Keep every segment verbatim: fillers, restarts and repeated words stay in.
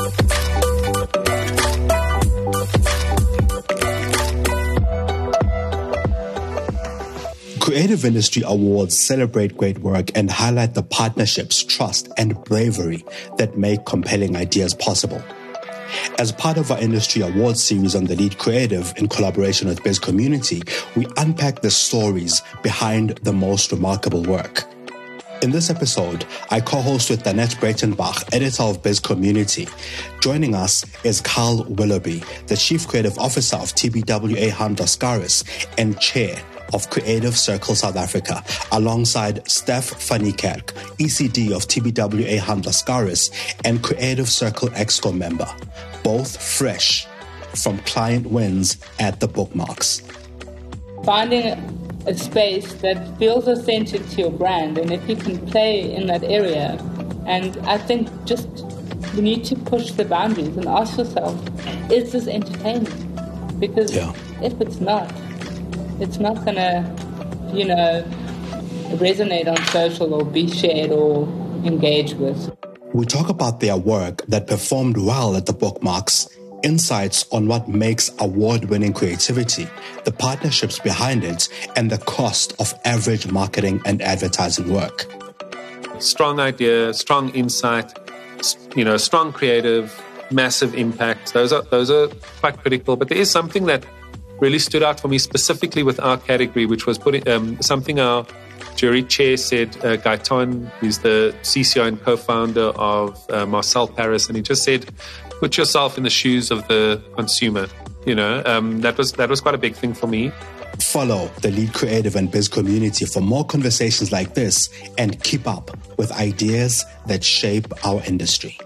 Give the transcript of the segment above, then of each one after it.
Creative Industry Awards celebrate great work and highlight the partnerships, trust, and bravery that make compelling ideas possible. As part of our industry awards series on The Lead Creative in collaboration with Biz Community, we unpack the stories behind the most remarkable work. In this episode, I co-host with Danette Breitenbach, editor of Biz Community. Joining us is Carl Willoughby, the Chief Creative Officer of T B W A Hand Lascaris and Chair of Creative Circle South Africa, alongside Steph van Niekerk, E C D of T B W A Hand Lascaris and Creative Circle Exco member, both fresh from client wins at the Bookmarks. Finding a space that feels authentic to your brand, and if you can play in that area, and I think just you need to push the boundaries and ask yourself, is this entertaining? Because yeah. if it's not, it's not going to, you know, resonate on social or be shared or engaged with. We talk about their work that performed well at the Bookmarks, insights on what makes award-winning creativity, the partnerships behind it, and the cost of average marketing and advertising work. Strong idea, strong insight, you know, strong creative, massive impact. Those are those are quite critical. But there is something that really stood out for me specifically with our category, which was putting um, something our jury chair said. uh, Gaetan, who's the C C O and co-founder of uh, Marcel Paris, and he just said, put yourself in the shoes of the consumer. You know, um, that was that was quite a big thing for me. Follow the Lead Creative and Biz Community for more conversations like this and keep up with ideas that shape our industry.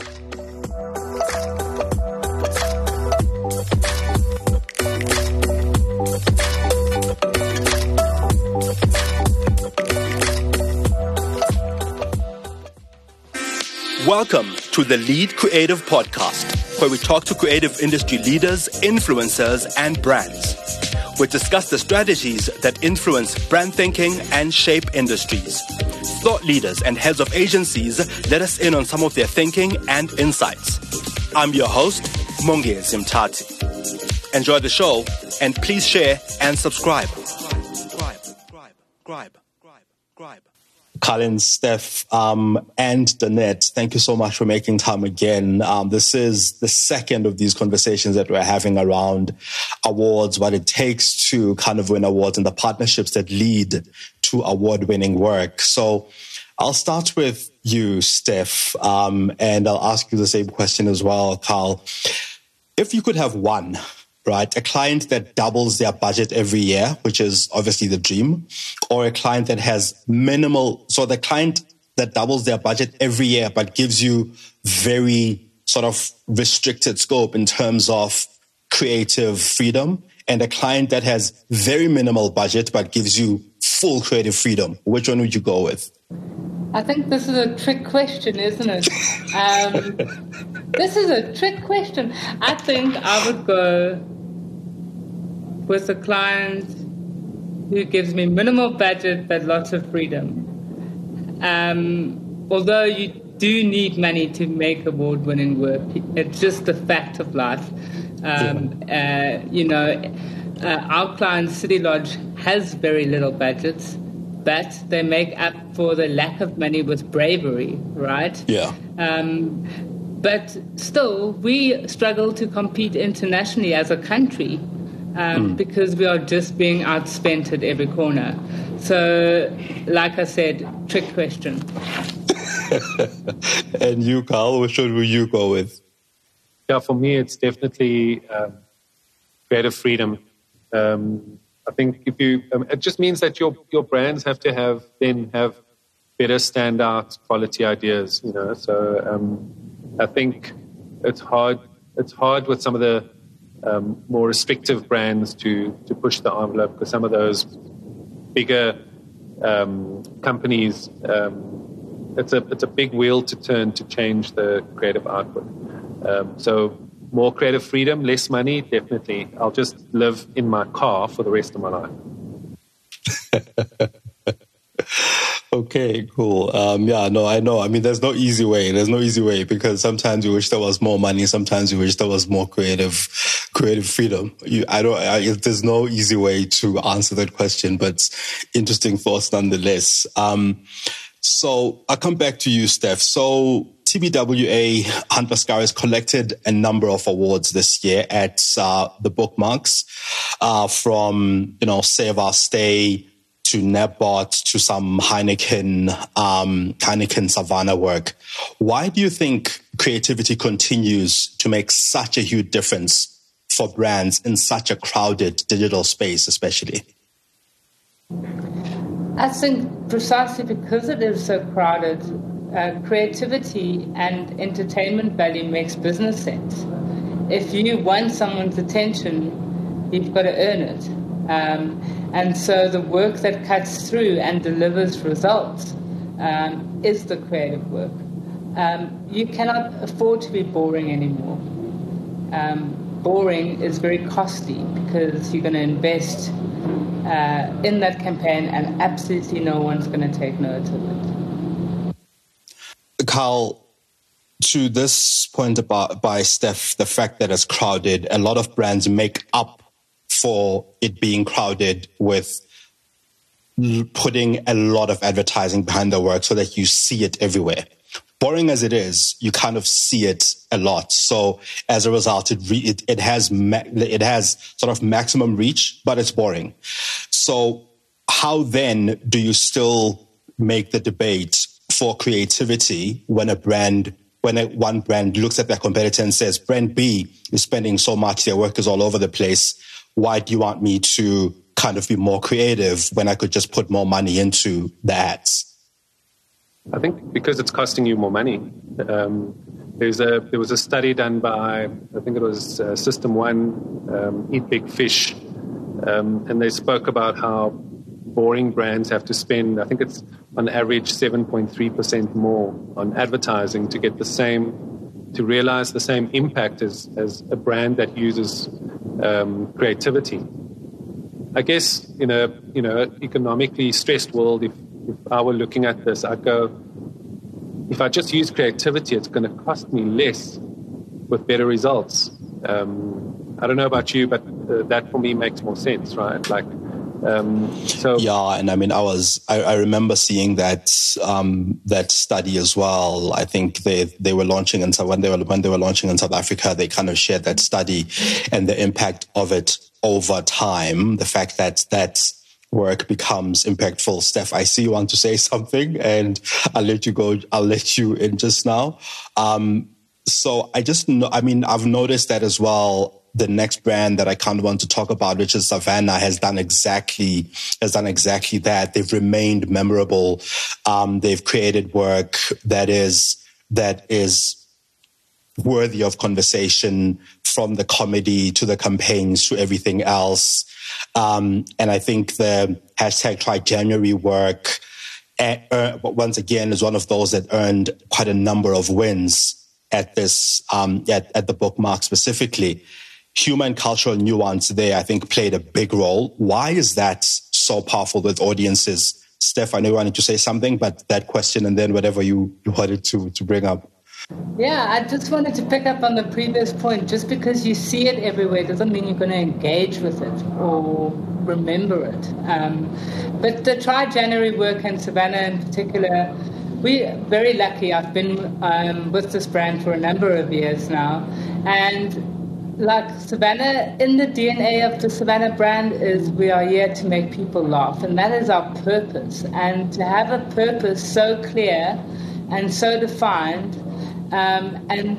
Welcome to the Lead Creative Podcast, where we talk to creative industry leaders, influencers, and brands. We discuss the strategies that influence brand thinking and shape industries. Thought leaders and heads of agencies let us in on some of their thinking and insights. I'm your host, Mongezi Mtati. Enjoy the show, and please share and subscribe. Subscribe, subscribe, subscribe, subscribe. Colin, Steph, um, and Danette, thank you so much for making time again. Um, this is the second of these conversations that we're having around awards, what it takes to kind of win awards and the partnerships that lead to award-winning work. So I'll start with you, Steph, um, and I'll ask you the same question as well, Carl. If you could have one, right, a client that doubles their budget every year, which is obviously the dream, or a client that has minimal, so the client that doubles their budget every year but gives you very sort of restricted scope in terms of creative freedom, and a client that has very minimal budget but gives you full creative freedom, which one would you go with? I think this is a trick question, isn't it? Um, this is a trick question. I think I would go with a client who gives me minimal budget but lots of freedom. Um, although you do need money to make award-winning work, it's just the fact of life. Um, uh, you know, uh, our client City Lodge has very little budgets, but they make up for the lack of money with bravery, right? Yeah. Um, but still, we struggle to compete internationally as a country um, mm. because we are just being outspent at every corner. So, like I said, trick question. And you, Carl, which one will you go with? Yeah, for me, it's definitely um, creative freedom. Um, I think if you, um, it just means that your your brands have to have then have better standout quality ideas. You know, so um, I think it's hard. It's hard with some of the um, more restrictive brands to to push the envelope, because some of those bigger um, companies, um, it's a it's a big wheel to turn to change the creative output. Um, so more creative freedom, less money, definitely. I'll just live in my car for the rest of my life. Okay, cool. Um, yeah, no, I know. I mean, there's no easy way. There's no easy way because sometimes you wish there was more money. Sometimes you wish there was more creative, creative freedom. You, I don't, I, there's no easy way to answer that question, but interesting thoughts nonetheless. Um, so I'll come back to you, Steph. So T B W A Hunt Mascara has collected a number of awards this year at uh, the Bookmarks, uh, from, you know, Save Our Stay to Netbot to some Heineken, um, Heineken Savannah work. Why do you think creativity continues to make such a huge difference for brands in such a crowded digital space, especially? I think precisely because it is so crowded, uh, creativity and entertainment value makes business sense. If you want someone's attention, you've got to earn it. Um, and so the work that cuts through and delivers results um, is the creative work. Um, you cannot afford to be boring anymore. Um, boring is very costly because you're going to invest uh, in that campaign and absolutely no one's going to take note of it. Carl, to this point about by Steph, the fact that it's crowded, a lot of brands make up for it being crowded with putting a lot of advertising behind the work so that you see it everywhere. Boring as it is, you kind of see it a lot. So as a result, it re- it, it has ma- it has sort of maximum reach, but it's boring. So how then do you still make the debate for creativity when a brand when a, one brand looks at their competitor and says, brand B is spending so much, their work is all over the place. Why do you want me to kind of be more creative when I could just put more money into the ads? I think because it's costing you more money. Um, there's a there was a study done by, I think it was uh, System One, um, Eat Big Fish, um, and they spoke about how boring brands have to spend, I think it's on average seven point three percent more on advertising to get the same, to realize the same impact as, as a brand that uses um, creativity. I guess in a you know economically stressed world, if, if I were looking at this, I'd go, if I just use creativity, it's going to cost me less with better results. Um, I don't know about you, but uh, that for me makes more sense, right? Like, um, so yeah, and I mean, I was I, I remember seeing that um, that study as well. I think they they were launching in when they were when they were launching in South Africa, they kind of shared that study and the impact of it over time. The fact that that work becomes impactful. Steph, I see you want to say something, and I'll let you go. I'll let you in just now. Um, so I just know. I mean, I've noticed that as well. The next brand that I kind of want to talk about, which is Savannah, has done exactly has done exactly that. They've remained memorable. Um, they've created work that is that is worthy of conversation, from the comedy to the campaigns to everything else. Um, and I think the hashtag Try January work, uh, once again, is one of those that earned quite a number of wins at this um, at, at the Bookmark specifically. Humor and cultural nuance there, I think, played a big role. Why is that so powerful with audiences? Steph, I know you wanted to say something, but that question and then whatever you, you wanted to, to bring up. Yeah, I just wanted to pick up on the previous point. Just because you see it everywhere doesn't mean you're going to engage with it or remember it. Um, but the Try January work and Savannah in particular, we're very lucky. I've been um, with this brand for a number of years now. And like Savannah, in the D N A of the Savannah brand is we are here to make people laugh. And that is our purpose. And to have a purpose so clear and so defined, Um, and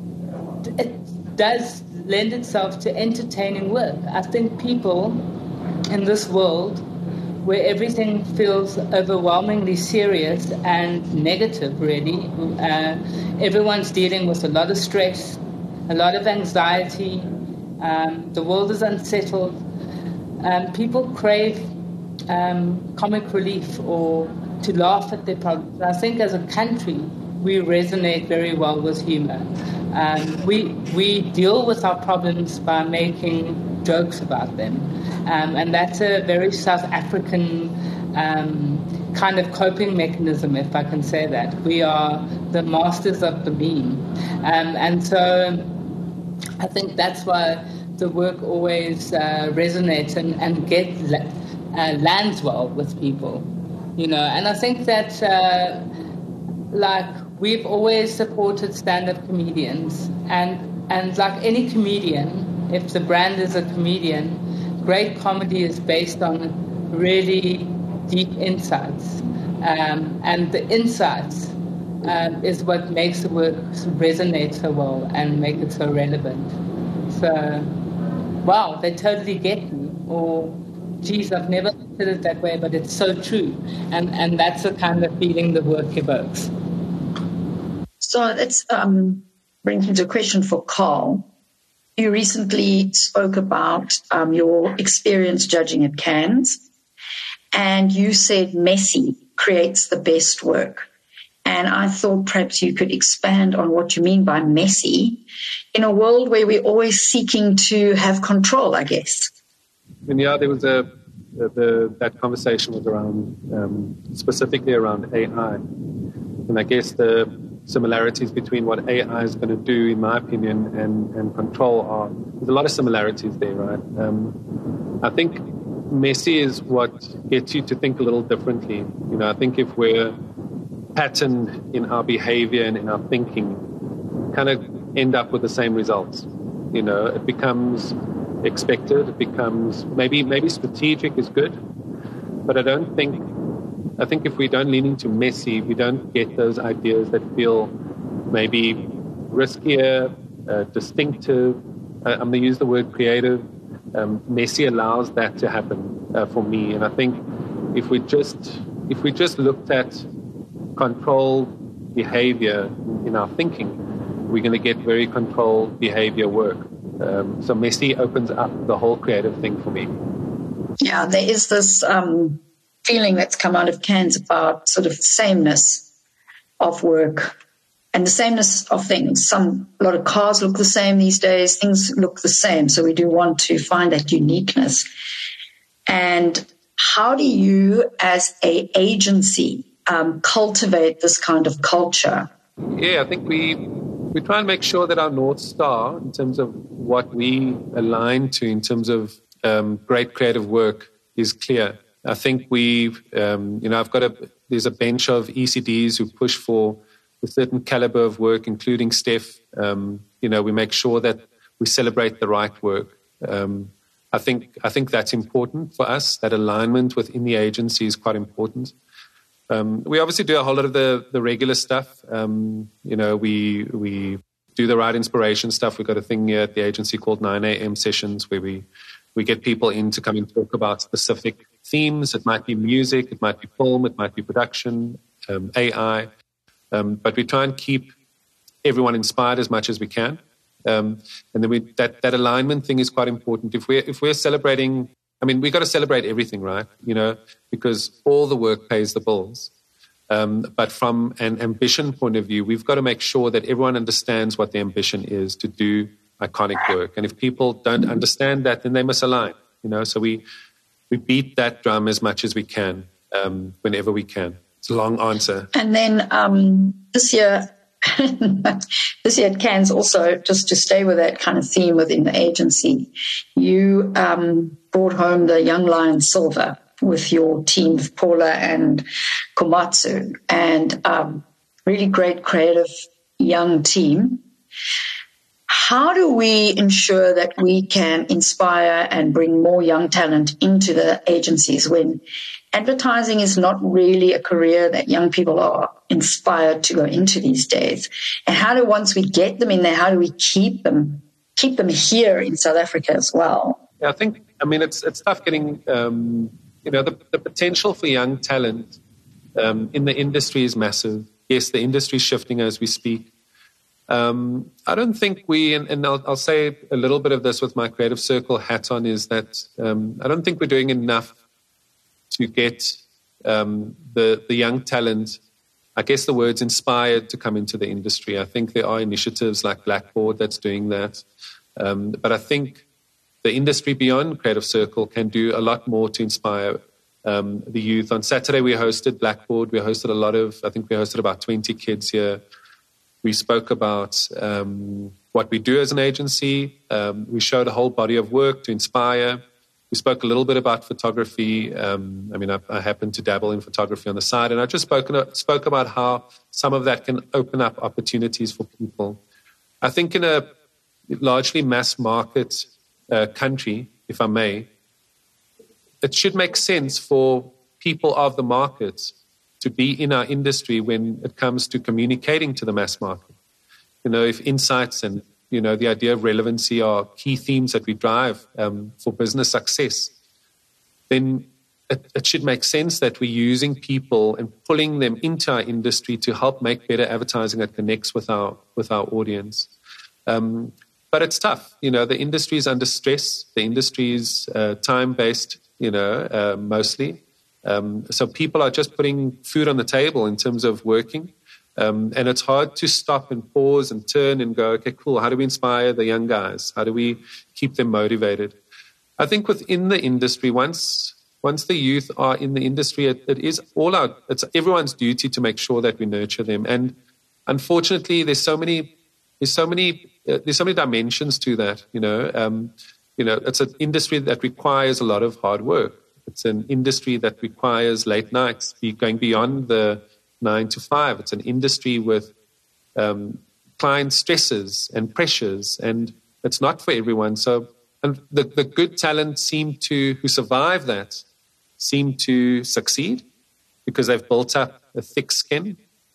it does lend itself to entertaining work. I think people in this world where everything feels overwhelmingly serious and negative, really, uh, everyone's dealing with a lot of stress, a lot of anxiety, um, the world is unsettled, um, people crave um, comic relief or to laugh at their problems. I think as a country, we resonate very well with humor. Um, we we deal with our problems by making jokes about them. Um, and that's a very South African um, kind of coping mechanism, if I can say that. We are the masters of the meme. Um, and so I think that's why the work always uh, resonates and, and get, uh, lands well with people. You know, and I think that, uh, like, we've always supported stand-up comedians. And, and like any comedian, if the brand is a comedian, great comedy is based on really deep insights. Um, and the insights um, is what makes the work resonate so well and make it so relevant. So, wow, they totally get me. Or, geez, I've never looked at it that way, but it's so true. And and that's the kind of feeling the work evokes. So that's um, brings me to a question for Carl. You recently spoke about um, your experience judging at Cannes, and you said messy creates the best work. And I thought perhaps you could expand on what you mean by messy in a world where we're always seeking to have control, I guess. And yeah, there was a the, the that conversation was around um, specifically around A I, and I guess the similarities between what A I is going to do, in my opinion, and, and control are, there's a lot of similarities there, right? Um, I think messy is what gets you to think a little differently. You know, I think if we're patterned in our behavior and in our thinking, kind of end up with the same results. You know, it becomes expected, it becomes, maybe, maybe strategic is good, but I don't think I think if we don't lean into messy, we don't get those ideas that feel maybe riskier, uh, distinctive. I, I'm going to use the word creative. Um, messy allows that to happen uh, for me. And I think if we just if we just looked at controlled behavior in our thinking, we're going to get very controlled behavior work. Um, so messy opens up the whole creative thing for me. Yeah, there is this Um... feeling that's come out of Cannes about sort of the sameness of work and the sameness of things. Some, a lot of cars look the same these days. Things look the same. So we do want to find that uniqueness. And how do you, as a agency, um, cultivate this kind of culture? Yeah, I think we we try and make sure that our North Star, in terms of what we align to, in terms of um, great creative work, is clear. I think we, um, you know, I've got a, there's a bench of E C Ds who push for a certain caliber of work, including Steph. Um, you know, we make sure that we celebrate the right work. Um, I think, I think that's important for us. That alignment within the agency is quite important. Um, we obviously do a whole lot of the, the regular stuff. Um, you know, we, we do the right inspiration stuff. We've got a thing here at the agency called nine a.m. sessions where we, we get people in to come and talk about specific themes. It might be music, it might be film, it might be production, um, A I. Um, but we try and keep everyone inspired as much as we can. Um, and then we, that, that alignment thing is quite important. If we're, if we're celebrating, I mean, we've got to celebrate everything, right? You know, because all the work pays the bills. Um, but from an ambition point of view, we've got to make sure that everyone understands what the ambition is to do iconic work. And if people don't understand that, then they misalign, you know, so we, we beat that drum as much as we can, um, whenever we can. It's a long answer. And then um, this year, this year at Cannes also, just to stay with that kind of theme within the agency, you um, brought home the Young Lion Silver with your team of Paula and Komatsu, and um, really great creative young team. How do we ensure that we can inspire and bring more young talent into the agencies when advertising is not really a career that young people are inspired to go into these days? And how do, once we get them in there, how do we keep them, keep them here in South Africa as well? Yeah, I think, I mean, it's it's tough getting, um, you know, the, the potential for young talent um, in the industry is massive. Yes, the industry is shifting as we speak. Um, I don't think we, and, and I'll, I'll say a little bit of this with my Creative Circle hat on, is that um, I don't think we're doing enough to get um, the the young talent, I guess the word's inspired, to come into the industry. I think there are initiatives like Blackboard that's doing that. Um, but I think the industry beyond Creative Circle can do a lot more to inspire um, the youth. On Saturday, we hosted Blackboard. We hosted a lot of, I think we hosted about twenty kids here. We spoke about um, what we do as an agency. Um, we showed a whole body of work to inspire. We spoke a little bit about photography. Um, I mean, I, I happen to dabble in photography on the side, and I just spoke, spoke about how some of that can open up opportunities for people. I think in a largely mass market uh, country, if I may, it should make sense for people of the market to be in our industry when it comes to communicating to the mass market. You know, if insights and You know, the idea of relevancy are key themes that we drive um, for business success, then it, it should make sense that we're using people and pulling them into our industry to help make better advertising that connects with our with our audience. Um, but it's tough. You know, the industry is under stress. The industry is uh, time-based, you know, uh, mostly. Um, so people are just putting food on the table in terms of working. Um, and it's hard to stop and pause and turn and go, okay, cool. How do we inspire the young guys? How do we keep them motivated? I think within the industry, once once the youth are in the industry, it, it is all our, it's everyone's duty to make sure that we nurture them. And unfortunately, there's so many, there's so many, uh, there's so many dimensions to that. You know, um, you know, it's an industry that requires a lot of hard work. It's an industry that requires late nights, be going beyond the nine to five. It's an industry with um, client stresses and pressures, and it's not for everyone. So, and the, the good talent seem to, who survive that, seem to succeed because they've built up a thick skin.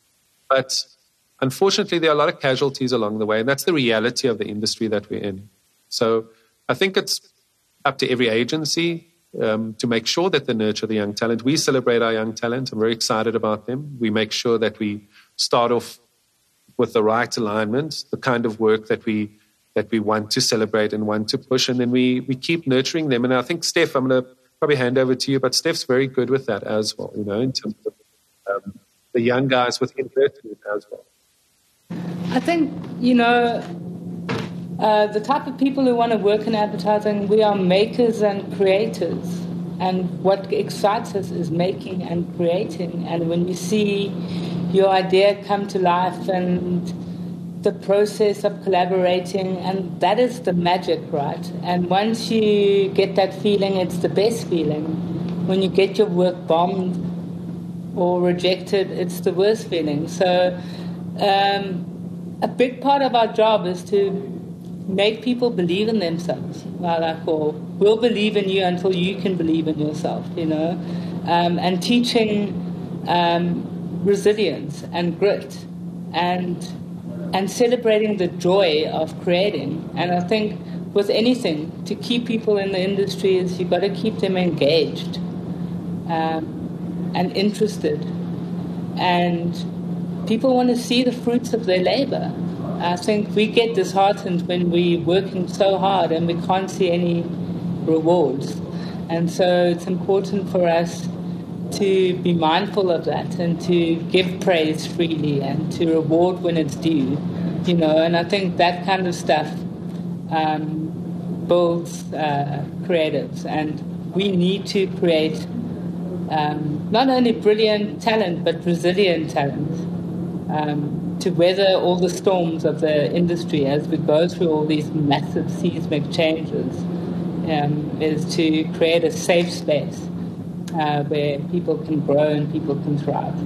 But unfortunately, there are a lot of casualties along the way, and that's the reality of the industry that we're in. So I think it's up to every agency Um, to make sure that they nurture the young talent. We celebrate our young talent. I'm very excited about them. We make sure that we start off with the right alignment, the kind of work that we that we want to celebrate and want to push, and then we we keep nurturing them. And I think, Steph, I'm going to probably hand over to you, but Steph's very good with that as well, you know, in terms of um, the young guys within her team as well. I think, you know, Uh, the type of people who want to work in advertising, we are makers and creators. And what excites us is making and creating. And when you see your idea come to life and the process of collaborating, and that is the magic, right? And once you get that feeling, it's the best feeling. When you get your work bombed or rejected, it's the worst feeling. So um, a big part of our job is to make people believe in themselves. Well, like, or we'll believe in you until you can believe in yourself, you know, um, and teaching um, resilience and grit and and celebrating the joy of creating. And I think with anything, to keep people in the industry is you've got to keep them engaged um, and interested. And people want to see the fruits of their labor. I think we get disheartened when we're working so hard and we can't see any rewards. And so it's important for us to be mindful of that and to give praise freely and to reward when it's due, you know. And I think that kind of stuff um, builds uh, creatives. And we need to create um, not only brilliant talent, but resilient talent. Um, to weather all the storms of the industry as we go through all these massive seismic changes, um, is to create a safe space uh, where people can grow and people can thrive.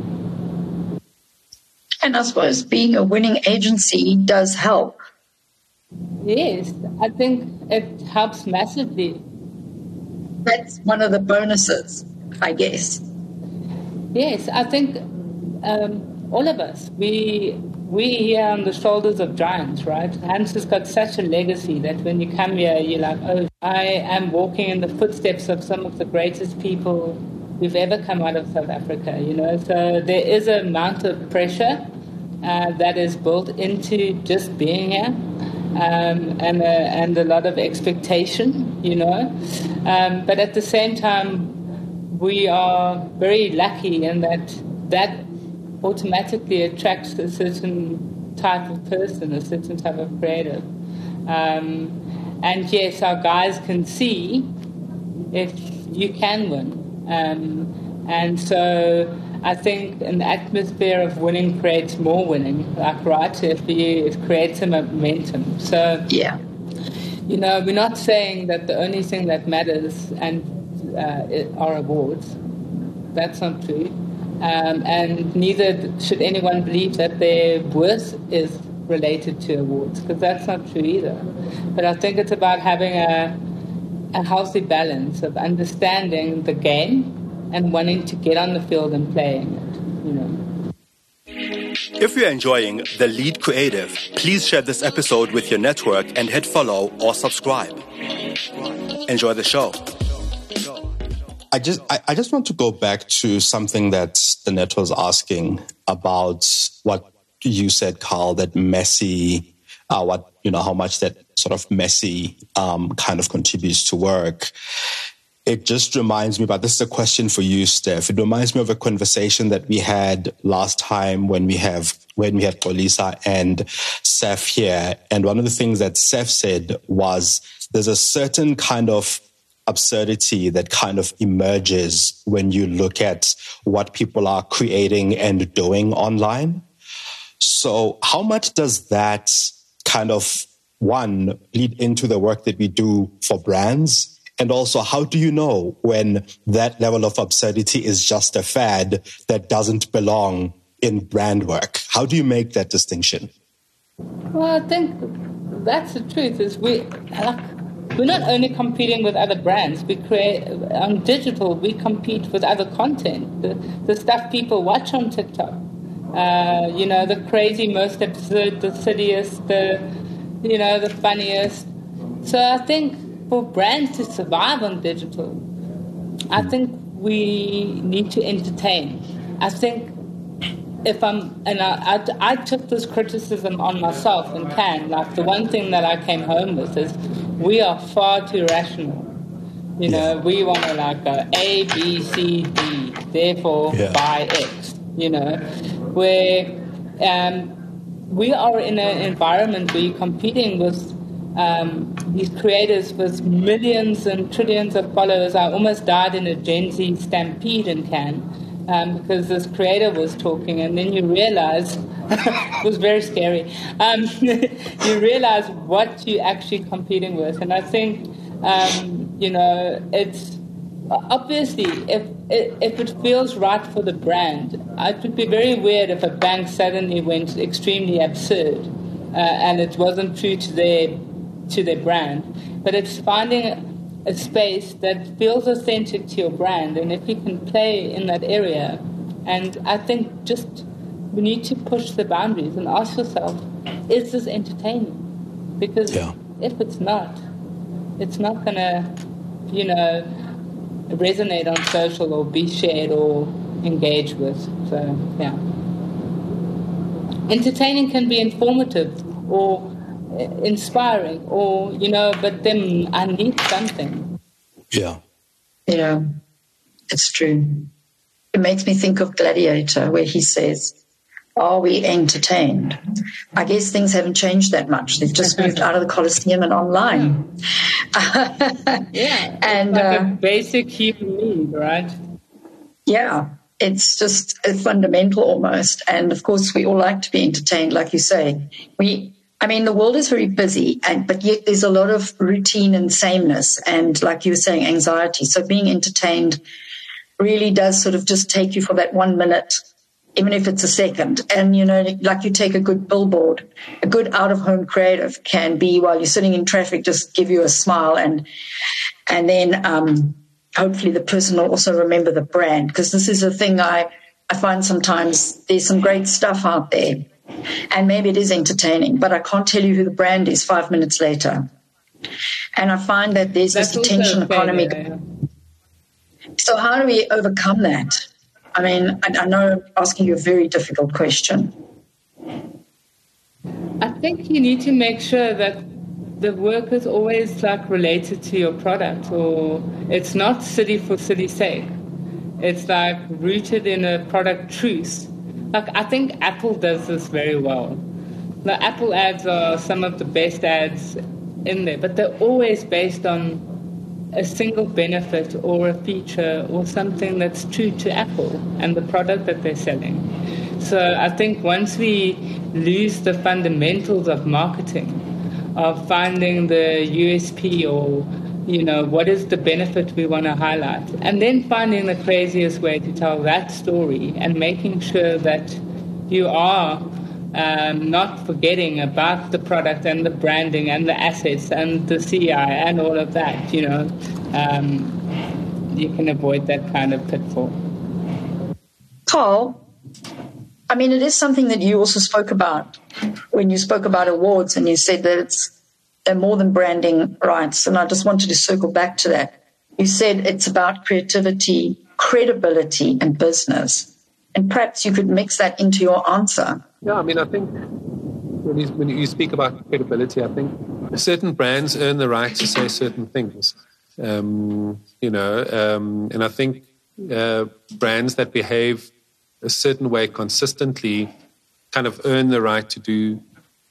And I suppose being a winning agency does help. Yes, I think it helps massively. That's one of the bonuses, I guess. Yes, I think um, all of us, we we here on the shoulders of giants, right? Hans has got such a legacy that when you come here, you're like, oh, I am walking in the footsteps of some of the greatest people who've ever come out of South Africa, you know? So there is an amount of pressure uh, that is built into just being here, um, and, uh, and a lot of expectation, you know? Um, but at the same time, we are very lucky in that that automatically attracts a certain type of person, a certain type of creative. Um, and yes, our guys can see if you can win. Um, and so I think an atmosphere of winning creates more winning, like, right? So if you, it creates a momentum. So, yeah. you know, we're not saying that the only thing that matters and uh, are awards. That's not true. Um, and neither should anyone believe that their worth is related to awards, because that's not true either. But I think it's about having a, a healthy balance of understanding the game and wanting to get on the field and playing it, you know. If you're enjoying The Lead Creative, please share this episode with your network and hit follow or subscribe. Enjoy the show. I just I, I just want to go back to something that Danette was asking about what you said, Carl, that messy, uh, what, you know, how much that sort of messy um, kind of contributes to work. It just reminds me, but this is a question for you, Steph. It reminds me of a conversation that we had last time when we have when we had Xolisa and Seth here. And one of the things that Seth said was there's a certain kind of absurdity that kind of emerges when you look at what people are creating and doing online. So how much does that kind of, one, lead into the work that we do for brands? And also, how do you know when that level of absurdity is just a fad that doesn't belong in brand work? How do you make that distinction? Well, I think that's the truth, is we, like, we're not only competing with other brands. We create, on digital, we compete with other content, the, the stuff people watch on TikTok. Uh, you know, the crazy, most absurd, the silliest, the, you know, the funniest. So I think for brands to survive on digital, I think we need to entertain. I think if I'm, and I, I, I took this criticism on myself in Cannes, like the one thing that I came home with is we are far too rational. You know, yeah. we want to like go A, B, C, D, therefore yeah. buy X, you know, where um, we are in an environment where you're competing with um, these creators with millions and trillions of followers. I almost died in a Gen Z stampede in Cannes. Um, because this creator was talking, and then you realize it was very scary. Um, you realize what you're actually competing with, and I think um, you know it's obviously if if it feels right for the brand, it would be very weird if a bank suddenly went extremely absurd uh, and it wasn't true to their to their brand. But it's finding a space that feels authentic to your brand, and if you can play in that area, and I think just we need to push the boundaries and ask yourself, is this entertaining? Because yeah. if it's not, it's not gonna, you know, resonate on social or be shared or engaged with. So yeah, entertaining can be informative or inspiring, or you know, but then I need something. Yeah, yeah, it's true. It makes me think of Gladiator, where he says, "Are we entertained?" I guess things haven't changed that much. They've just moved out of the Colosseum and online. Yeah, yeah. and like uh, a basic human need, right? Yeah. It's just a fundamental almost. And of course, we all like to be entertained, like you say. We. I mean, the world is very busy, and but yet there's a lot of routine and sameness and, like you were saying, anxiety. So being entertained really does sort of just take you for that one minute, even if it's a second. And, you know, like you take a good billboard, a good out-of-home creative can be, while you're sitting in traffic, just give you a smile. And and then um, hopefully the person will also remember the brand, because this is a thing I, I find sometimes there's some great stuff out there. And maybe it is entertaining, but I can't tell you who the brand is five minutes later. And I find that there's That's this attention economy. Yeah. So how do we overcome that? I mean, I, I know I'm asking you a very difficult question. I think you need to make sure that the work is always like related to your product, or it's not silly for silly's sake. It's like rooted in a product truth. Like, I think Apple does this very well. The Apple ads are some of the best ads in there, but they're always based on a single benefit or a feature or something that's true to Apple and the product that they're selling. So I think once we lose the fundamentals of marketing, of finding the U S P or, you know, what is the benefit we want to highlight, and then finding the craziest way to tell that story and making sure that you are um, not forgetting about the product and the branding and the assets and the C I and all of that, you know, um, you can avoid that kind of pitfall. Carl, I mean, it is something that you also spoke about when you spoke about awards, and you said that it's they're more than branding rights. And I just wanted to circle back to that. You said it's about creativity, credibility, and business. And perhaps you could mix that into your answer. Yeah, I mean, I think when you, when you speak about credibility, I think certain brands earn the right to say certain things. Um, you know, um, and I think uh, brands that behave a certain way consistently kind of earn the right to do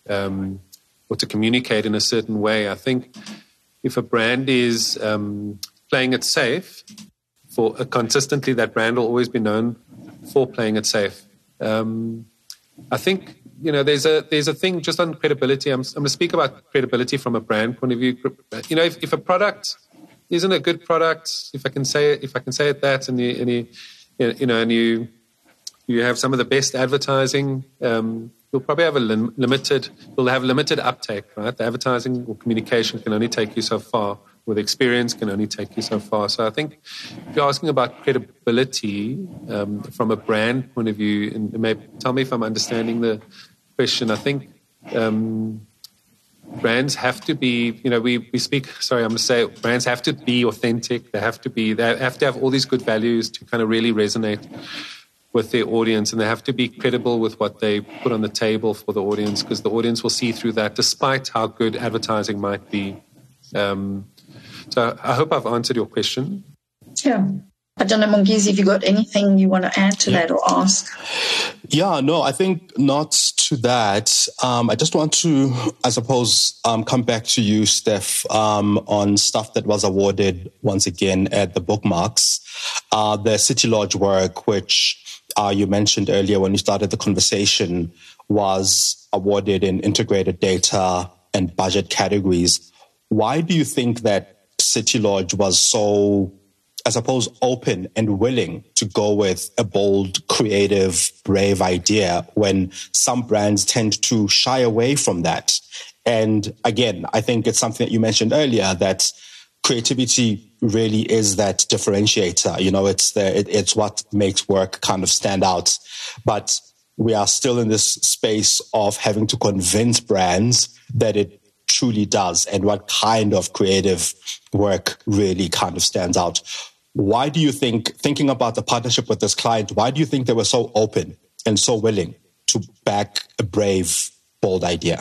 um, or to communicate in a certain way. I think if a brand is um, playing it safe, for uh, consistently, that brand will always be known for playing it safe. Um, I think, you know, there's a there's a thing just on credibility. I'm, I'm going to speak about credibility from a brand point of view. You know, if, if a product isn't a good product, if I can say it, if I can say it that, and you, and you, you know, and you you have some of the best advertising, um, you'll probably have a lim- limited, you'll have limited uptake, right? The advertising or communication can only take you so far, or the experience can only take you so far. So I think if you're asking about credibility um, from a brand point of view, and maybe tell me if I'm understanding the question, I think um, brands have to be, you know, we, we speak, sorry, I'm going to say brands have to be authentic. They have to be, they have to have all these good values to kind of really resonate with their audience, and they have to be credible with what they put on the table for the audience, because the audience will see through that, despite how good advertising might be. Um, so I hope I've answered your question. Yeah. I don't know, Mongezi, if you got anything you want to add to yeah. that or ask? Yeah, no, I think not to that. Um, I just want to, I suppose, um, come back to you, Steph, um, on stuff that was awarded once again at the Bookmarks. Uh, the City Lodge work, which uh, you mentioned earlier when you started the conversation, was awarded in integrated data and budget categories. Why do you think that City Lodge was so, I suppose, open and willing to go with a bold, creative, brave idea when some brands tend to shy away from that? And again, I think it's something that you mentioned earlier, that creativity really is that differentiator. You know, it's the, it, it's what makes work kind of stand out. But we are still in this space of having to convince brands that it truly does, and what kind of creative work really kind of stands out. Why do you think, thinking about the partnership with this client, why do you think they were so open and so willing to back a brave, bold idea?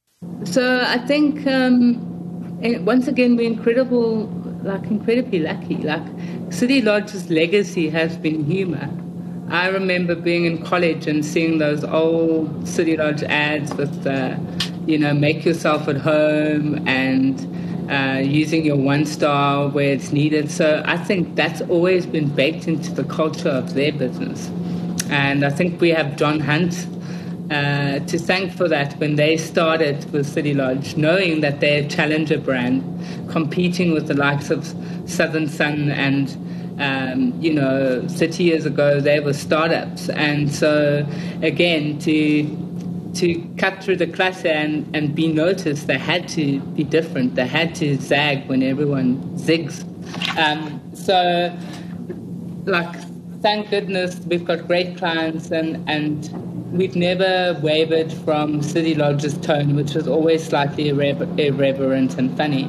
So I think, um, once again, we're incredible, like incredibly lucky. Like City Lodge's legacy has been humor. I remember being in college and seeing those old City Lodge ads with the, you know, make yourself at home and uh, using your one star where it's needed. So I think that's always been baked into the culture of their business. And I think we have John Hunt uh, to thank for that when they started with City Lodge, knowing that they're a challenger brand, competing with the likes of Southern Sun and Um, you know, thirty years ago, they were startups. And so, again, to to cut through the clutter and, and be noticed, they had to be different. They had to zag when everyone zigs. Um, so, like, thank goodness we've got great clients, and, and we've never wavered from City Lodge's tone, which was always slightly irre- irreverent and funny.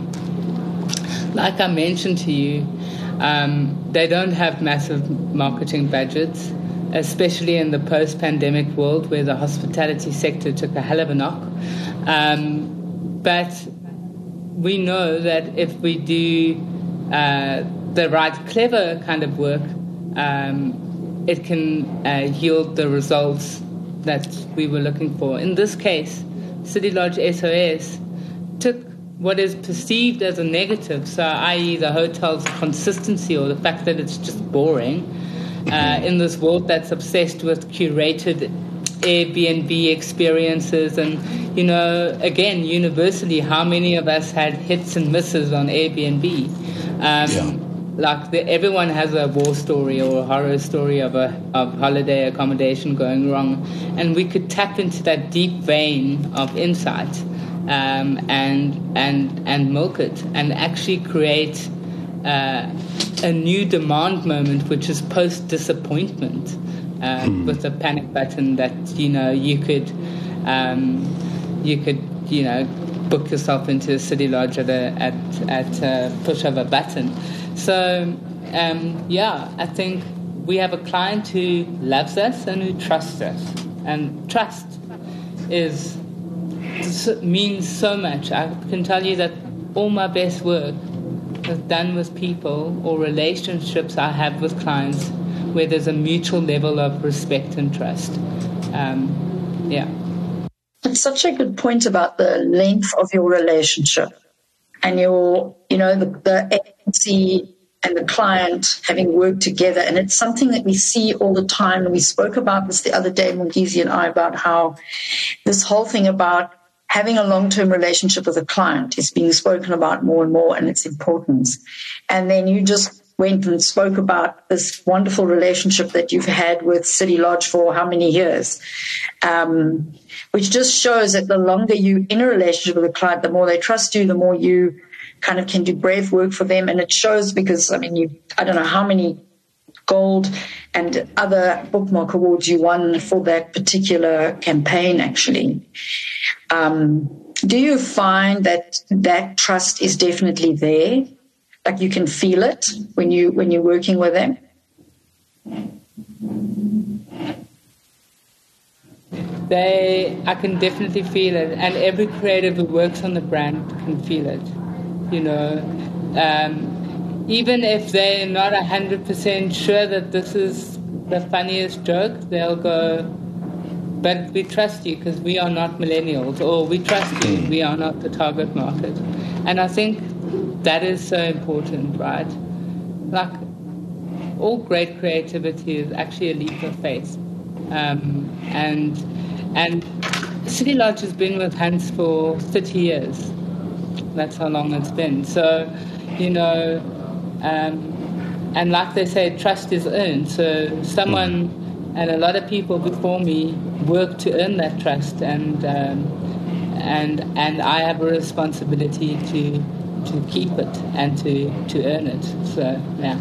Like I mentioned to you, Um, they don't have massive marketing budgets, especially in the post-pandemic world where the hospitality sector took a hell of a knock. Um, but we know that if we do uh, the right, clever kind of work, um, it can uh, yield the results that we were looking for. In this case, City Lodge S O S took what is perceived as a negative, so that is the hotel's consistency or the fact that it's just boring, uh, in this world that's obsessed with curated Airbnb experiences. And, you know, again, universally, how many of us had hits and misses on Airbnb? Um, yeah. Like the, everyone has a war story or a horror story of a of holiday accommodation going wrong, and we could tap into that deep vein of insight um, and and and milk it and actually create uh, a new demand moment, which is post disappointment, uh, hmm. with a panic button that you know you could um, you could you know book yourself into a city lodge at a, at at a push of a button. So, um, yeah, I think we have a client who loves us and who trusts us. And trust is means so much. I can tell you that all my best work is done with people or relationships I have with clients where there's a mutual level of respect and trust. Um, yeah. It's such a good point about the length of your relationship. And your, you know, the, the agency and the client having worked together. And it's something that we see all the time. And we spoke about this the other day, Mongezi and I, about how this whole thing about having a long-term relationship with a client is being spoken about more and more and its importance. And then you just went and spoke about this wonderful relationship that you've had with City Lodge for how many years, um, which just shows that the longer you're in a relationship with a client, the more they trust you, the more you kind of can do brave work for them. And it shows because, I mean, you I don't know how many gold and other bookmark awards you won for that particular campaign, actually. Um, do you find that that trust is definitely there? Like you can feel it when you when you're working with them? They, I can definitely feel it, and every creative who works on the brand can feel it. You know, um, even if they're not a hundred percent sure that this is the funniest joke, they'll go, "But we trust you because we are not millennials," or "We trust you, we are not the target market." And I think that is so important, right? Like, all great creativity is actually a leap of faith. Um, and and City Lodge has been with Hans for thirty years. That's how long it's been. So, you know, um, and like they say, trust is earned. So someone and a lot of people before me worked to earn that trust, and um, and and I have a responsibility to to keep it and to, to earn it. So, yeah.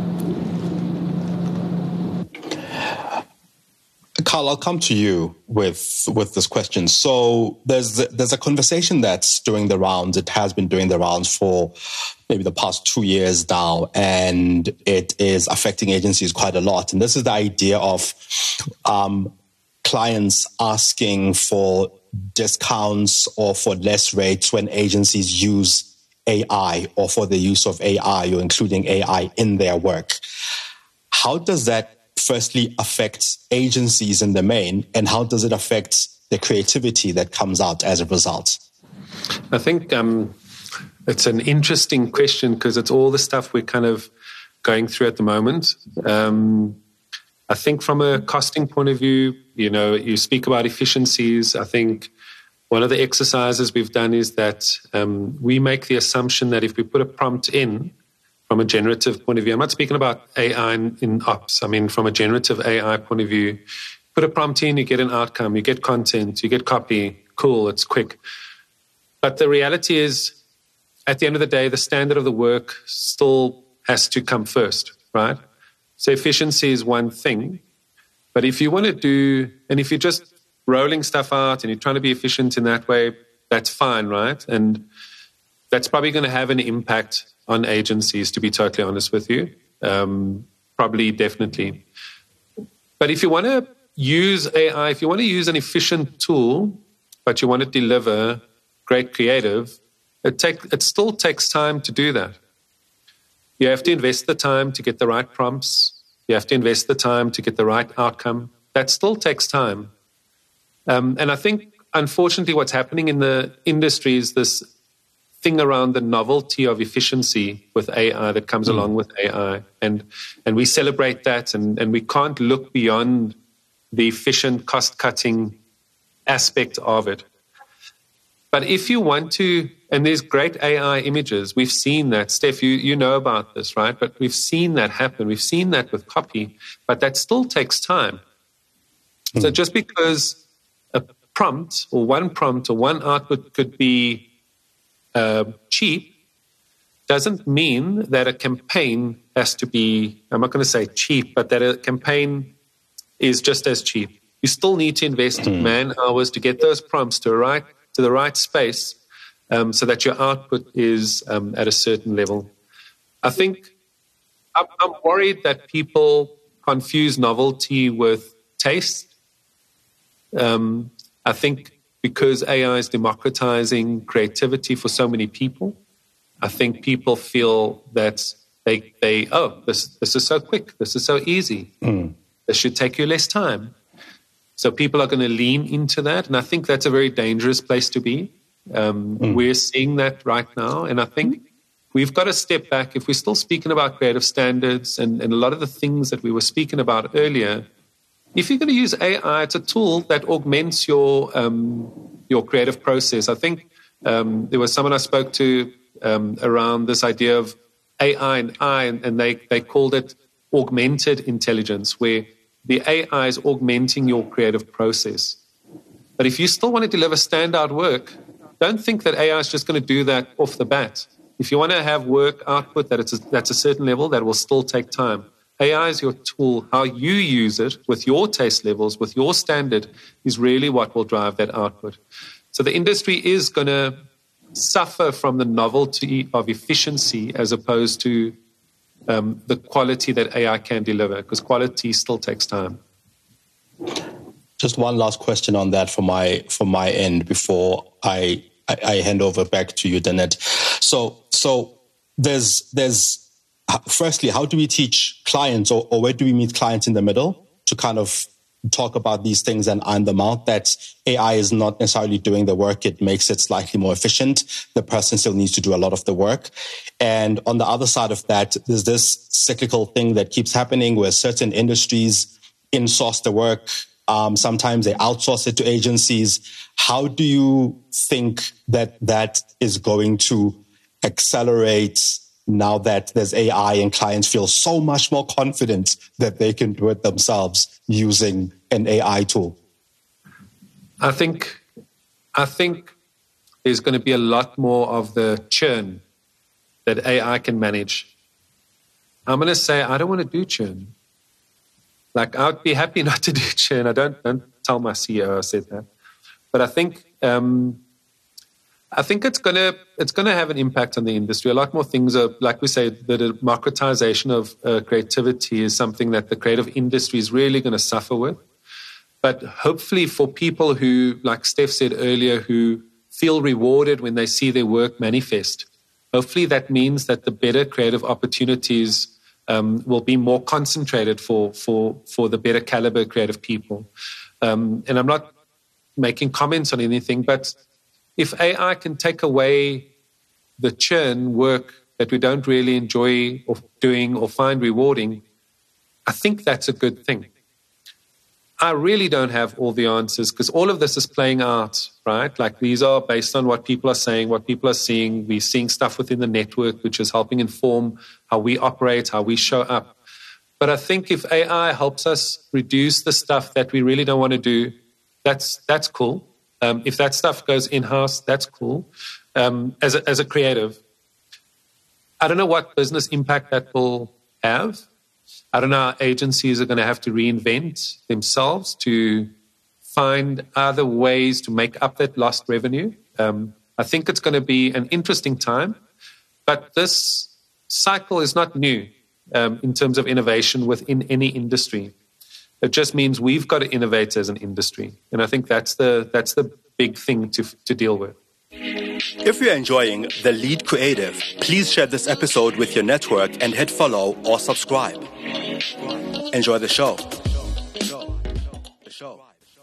Carl, I'll come to you with with this question. So there's there's a conversation that's doing the rounds. It has been doing the rounds for maybe the past two years now, and it is affecting agencies quite a lot. And this is the idea of um, clients asking for discounts or for less rates when agencies use A I or for the use of A I or including A I in their work. How does that firstly affect agencies in the main, and how does it affect the creativity that comes out as a result? I think um, it's an interesting question because it's all the stuff we're kind of going through at the moment. Um, I think from a costing point of view, you know, you speak about efficiencies. I think one of the exercises we've done is that um, we make the assumption that if we put a prompt in from a generative point of view, I'm not speaking about A I in, in ops, I mean from a generative A I point of view, put a prompt in, you get an outcome, you get content, you get copy, cool, it's quick. But the reality is, at the end of the day, the standard of the work still has to come first, right? So efficiency is one thing, but if you want to do, and if you're just rolling stuff out and you're trying to be efficient in that way, that's fine, right? And that's probably going to have an impact on agencies, to be totally honest with you. Um, probably, definitely. But if you want to use A I, if you want to use an efficient tool, but you want to deliver great creative, it, take, it still takes time to do that. You have to invest the time to get the right prompts. You have to invest the time to get the right outcome. That still takes time. Um, and I think, unfortunately, what's happening in the industry is this thing around the novelty of efficiency with A I that comes mm. along with A I. And and we celebrate that, and, and we can't look beyond the efficient, cost-cutting aspect of it. But if you want to, and there's great A I images, we've seen that. Steph, you, you know about this, right? But we've seen that happen. We've seen that with copy, but that still takes time. Mm. So just because a prompt or one prompt or one output could be uh, cheap doesn't mean that a campaign has to be, I'm not going to say cheap, but that a campaign is just as cheap. You still need to invest mm. man hours to get those prompts to, right, to the right space um, so that your output is um, at a certain level. I think I'm, I'm worried that people confuse novelty with taste. Um, I think because A I is democratizing creativity for so many people, I think people feel that they, they oh, this, this is so quick, this is so easy, mm. this should take you less time. So people are going to lean into that, and I think that's a very dangerous place to be. Um, mm. We're seeing that right now, and I think we've got to step back. If we're still speaking about creative standards and, and a lot of the things that we were speaking about earlier, if you're going to use A I, it's a tool that augments your um, your creative process. I think um, there was someone I spoke to um, around this idea of A I and I, and, and they, they called it augmented intelligence, where the A I is augmenting your creative process. But if you still want to deliver standout work, don't think that A I is just going to do that off the bat. If you want to have work output that it's a, that's a certain level, that will still take time. A I is your tool. How you use it with your taste levels, with your standard, is really what will drive that output. So the industry is going to suffer from the novelty of efficiency as opposed to um, the quality that A I can deliver, because quality still takes time. Just one last question on that from my from my end before I I, I hand over back to you, Danette. So so there's there's firstly, how do we teach clients, or, or where do we meet clients in the middle to kind of talk about these things and iron them out, that A I is not necessarily doing the work. It makes it slightly more efficient. The person still needs to do a lot of the work. And on the other side of that, there's this cyclical thing that keeps happening where certain industries insource the work. Um, sometimes they outsource it to agencies. How do you think that that is going to accelerate now that there's A I and clients feel so much more confident that they can do it themselves using an A I tool? I think, I think there's going to be a lot more of the churn that A I can manage. I'm going to say I don't want to do churn. Like, I'd be happy not to do churn. I don't, don't tell my C E O I said that. But I think... Um, I think it's gonna it's gonna have an impact on the industry. A lot more things are, like we say, the democratization of uh, creativity is something that the creative industry is really going to suffer with. But hopefully, for people who, like Steph said earlier, who feel rewarded when they see their work manifest, hopefully that means that the better creative opportunities um, will be more concentrated for for for the better caliber creative people. Um, and I'm not making comments on anything, but if A I can take away the churn work that we don't really enjoy or doing or find rewarding, I think that's a good thing. I really don't have all the answers, because all of this is playing out, right? Like, these are based on what people are saying, what people are seeing. We're seeing stuff within the network, which is helping inform how we operate, how we show up. But I think if A I helps us reduce the stuff that we really don't want to do, that's that's cool. Um, if that stuff goes in-house, that's cool. Um, as a, as a creative, I don't know what business impact that will have. I don't know how agencies are going to have to reinvent themselves to find other ways to make up that lost revenue. Um, I think it's going to be an interesting time, but this cycle is not new um, in terms of innovation within any industry. It just means we've got to innovate as an industry. And I think that's the that's the big thing to to deal with. If you're enjoying The Lead Creative, please share this episode with your network and hit follow or subscribe. Enjoy the show.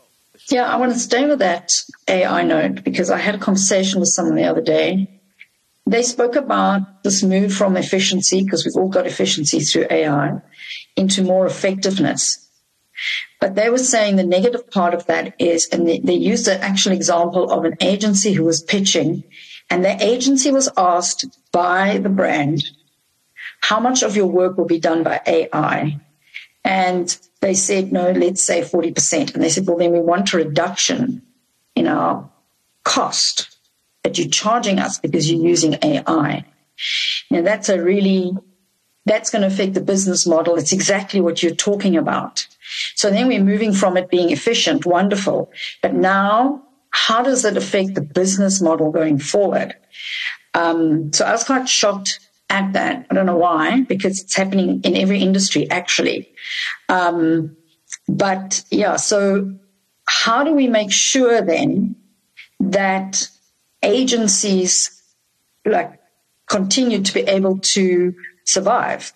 Yeah, I want to stay with that A I note, because I had a conversation with someone the other day they spoke about this move from efficiency, because we've all got efficiency through A I, into more effectiveness. But they were saying the negative part of that is, and they, they used an actual example of an agency who was pitching, and the agency was asked by the brand, how much of your work will be done by A I? And they said, no, let's say forty percent. And they said, well, then we want a reduction in our cost that you're charging us because you're using A I. Now, that's a really, that's going to affect the business model. It's exactly what you're talking about. So then we're moving from it being efficient, wonderful. But now, how does it affect the business model going forward? Um, so I was quite shocked at that. I don't know why, because it's happening in every industry, actually. Um, but yeah, so how do we make sure then that agencies like continue to be able to survive?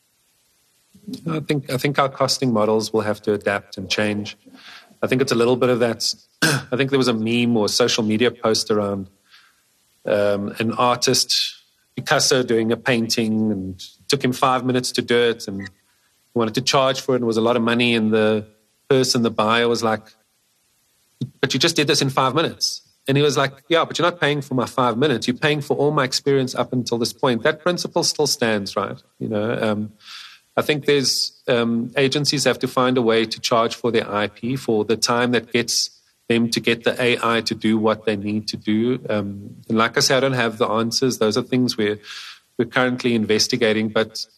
I think I think our costing models will have to adapt and change. I think it's a little bit of that. I think there was a meme or social media post around um, an artist, Picasso, doing a painting, and it took him five minutes to do it, and he wanted to charge for it, and it was a lot of money, and the person, the buyer, was like, but you just did this in five minutes. And he was like, yeah, but you're not paying for my five minutes. You're paying for all my experience up until this point. That principle still stands, right? You know, um, I think there's um, agencies have to find a way to charge for their I P, for the time that gets them to get the A I to do what they need to do. Um, and like I said, I don't have the answers. Those are things we're, we're currently investigating. But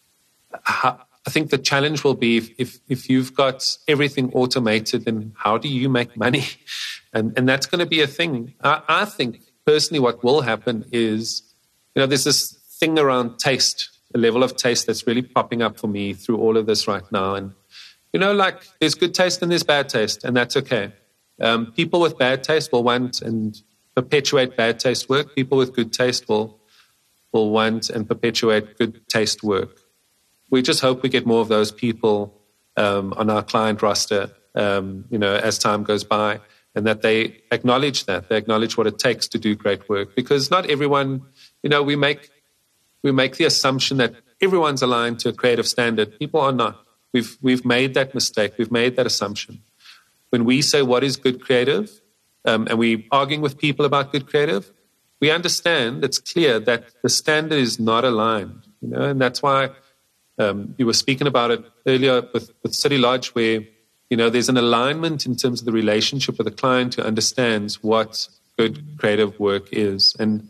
I, I think the challenge will be if, if, if you've got everything automated, then how do you make money? And, and that's going to be a thing. I, I think personally what will happen is, you know, there's this thing around taste, a level of taste that's really popping up for me through all of this right now. And, you know, like there's good taste and there's bad taste, and that's okay. Um, people with bad taste will want and perpetuate bad taste work. People with good taste will, will want and perpetuate good taste work. We just hope we get more of those people um, on our client roster, um, you know, as time goes by. And that they acknowledge that, they acknowledge what it takes to do great work. Because not everyone, you know, we make we make the assumption that everyone's aligned to a creative standard. People are not. We've we've made that mistake. We've made that assumption. When we say what is good creative, um, and we're arguing with people about good creative, we understand, it's clear that the standard is not aligned. You know, and that's why um, you were speaking about it earlier with, with City Lodge, where you know, there's an alignment in terms of the relationship with the client who understands what good creative work is. And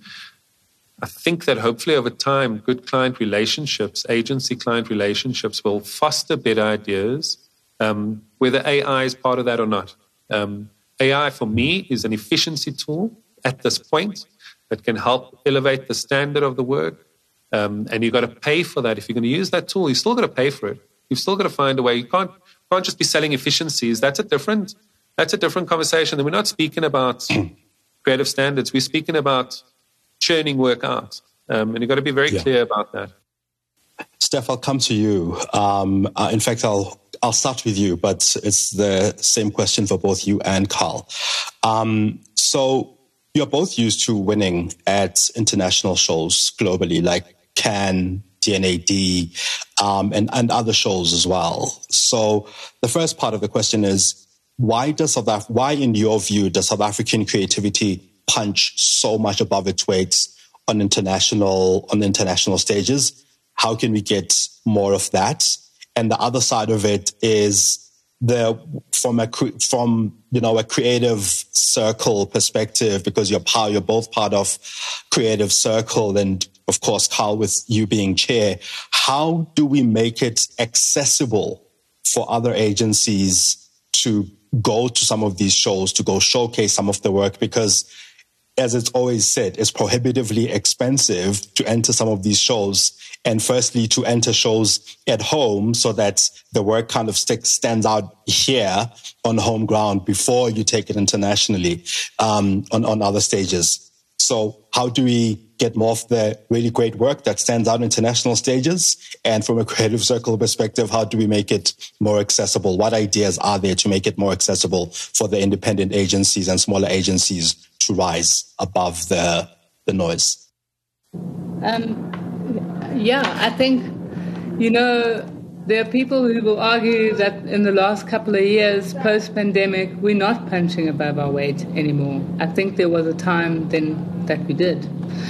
I think that hopefully over time, good client relationships, agency-client relationships will foster better ideas, um, whether A I is part of that or not. Um, A I, for me, is an efficiency tool at this point that can help elevate the standard of the work. Um, and you've got to pay for that. If you're going to use that tool, you've still got to pay for it. You've still got to find a way. You can't can't just be selling efficiencies. That's a different that's a different conversation. And we're not speaking about creative standards. We're speaking about churning work out. Um, and you've got to be very yeah. clear about that. Steph, I'll come to you. Um, uh, in fact, I'll I'll start with you, but it's the same question for both you and Carl. Um, so you're both used to winning at international shows globally, like Cannes, D N A D, um, and, and other shows as well. So the first part of the question is, why does South Af- why, in your view, does South African creativity punch so much above its weight on international on international stages? How can we get more of that? And the other side of it is the from a from you know a creative circle perspective, because you're part, you're both part of Creative Circle, and of course, Carl, with you being chair, how do we make it accessible for other agencies to go to some of these shows, to go showcase some of the work? Because, as it's always said, it's prohibitively expensive to enter some of these shows. And firstly, to enter shows at home so that the work kind of stick, stands out here on home ground before you take it internationally um, on, on other stages. So how do we get more of the really great work that stands out on international stages? And from a Creative Circle perspective, how do we make it more accessible? What ideas are there to make it more accessible for the independent agencies and smaller agencies to rise above the, the noise? Um, yeah, I think, you know, there are people who will argue that in the last couple of years, post-pandemic, we're not punching above our weight anymore. I think there was a time then that we did.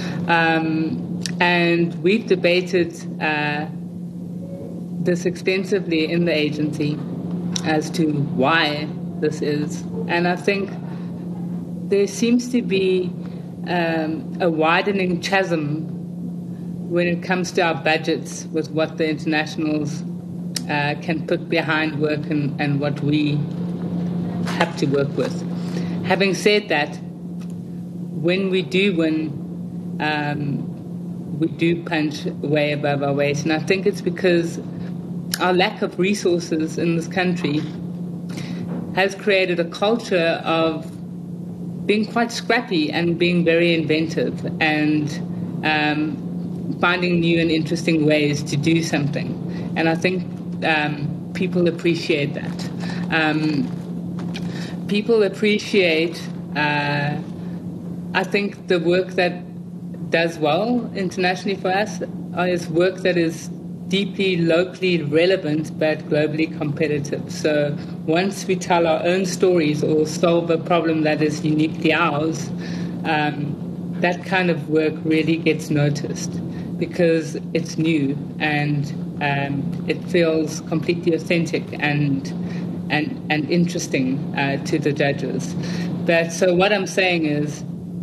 Um, and we've debated uh, this extensively in the agency as to why this is. And I think there seems to be um, a widening chasm when it comes to our budgets with what the internationals uh, can put behind work and, and what we have to work with. Having said that, when we do win, um, we do punch way above our weight. And I think it's because our lack of resources in this country has created a culture of being quite scrappy and being very inventive and um, finding new and interesting ways to do something. And I think um, people appreciate that. Um, people appreciate, uh, I think, the work that does well internationally for us is work that is deeply locally relevant but globally competitive. So once we tell our own stories or solve a problem that is uniquely ours, um, that kind of work really gets noticed because it's new and um, it feels completely authentic and and and interesting uh, to the judges. But so what I'm saying is,